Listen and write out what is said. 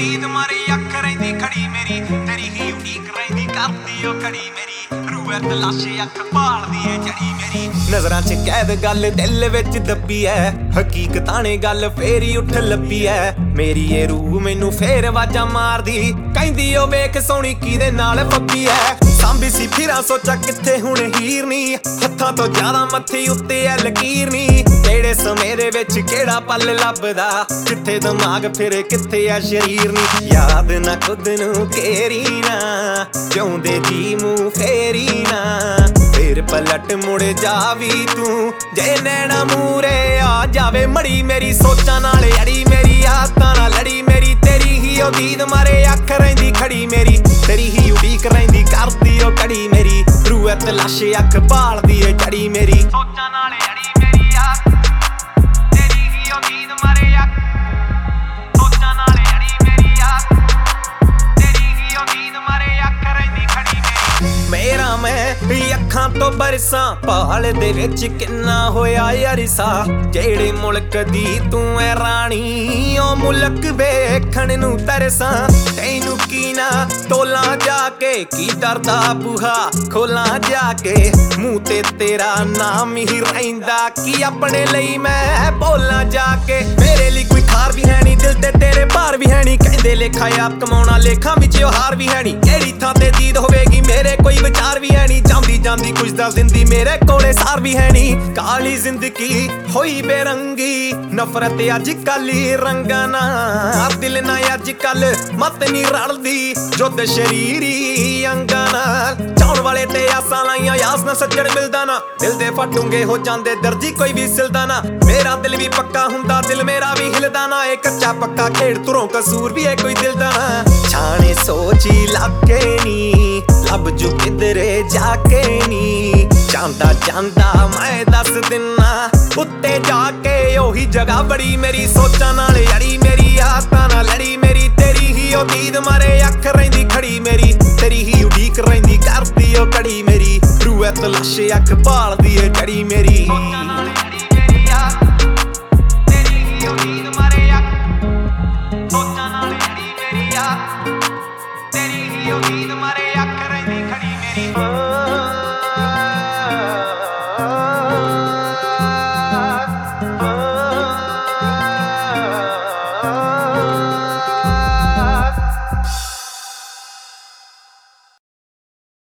नींद मारे अख रहिंदी खड़ी मेरी तेरी ही उड़ीक रहिंदी करदी ओ कड़ी मेरी रूह तलाशे अख भालदी ए जड़ी मेरी नजरां च कैद गल दिल विच दब्बी ऐ हकीकतां ने गल फेर ही उठ लब्बी ऐ मेरी ये रूह मैनू फेर आवाजां मारदी कहंदी ओ वेख सोहणी किहदे नाल पप्पी ऐ सांभी सी फिरां सोचा कित्थे हुण हीर नी हत्थां तो ज्यादा मत्थे उत्ते ऐ लकीर नी तेरे समेरे विच केड़ा पल लभदा कित्थे दिमाग फिर कित्थे ऐ शरीर नी याद ना खुद नू केरी ना जिउंदे जी मूंह फेरी ना फिर पलट मुड़ जावी तू जे नैना मूरे आ जावे मड़ी मेरी सोचां नाल अड़ी मेरी आदतां नाल लड़ी मेरी तेरी ही ओ दीद मारे अख रहिंदी खड़ी मेरी तेरी ही उड़ीक रहिंदी करदी ओ कड़ी मेरी रूह तलाशे अख भालदी ए जड़ी मेरी सोचां नाल अड़ी मेरी तेरी ही ओ दीद मारे अख सोचां नाल अड़ी मेरी तेरी ही ओ दीद मारे अख रहिंदी खड़ी मेरा मैं अखां तो बरसां पहाड़ दे विच किन्ना होया अरसा जेड़े मुल्क दी तू ऐ राणी ओ मुल्क वेखण नू तरसां तैनू की ना तोला जाके की डरदा बूहा खोला जाके मूंह ते तेरा नाम ही रहिंदा की अपने लई मैं बोलां जाके मेरे लिए कोई खार भी है नी दिल ते तेरे भार भी है नी कहंदे लेखा आप कमाउणा लेखा विच हार भी है नी केड़ी थां ते दीद होवेगी मेरे कोई विचार भी है नी जांदी जांदी कुछ दस दिंदी मेरे कोले सार भी है नी काली जिंदगी होई बेरंगी नफरत अज कल रंगां नाल दिल ना अज कल मत नी रलदी जुद शरीरी अंगां नाल चाउण वाले ते आसां लाइयां यास ना सज्जण मिलदा ना दिल दे फटूंगे हो जांदे दर्जी कोई भी सिलदा ना मेरा दिल भी पक्का हुंदा दिल मेरा भी हिलदा ना ए कच्चा पक्का खेड़ तुरों कसूर भी है कोई दिल दा ना छाने सोची लागे नी लब जू किधरे जाके नी जांदा जांदा मैं दस दिना उत्ते जाके ओही जगह बड़ी मेरी सोचां नाल अड़ी मेरी आदतां नाल लड़ी मेरी तेरी ही ओ दीद मारे अख रहिंदी खड़ी मेरी तेरी ही उड़ीक रहिंदी करदी ओ कड़ी मेरी रूह तलाशे अख भालदी ए जड़ी मेरी तेरी ही ओ दीद मारे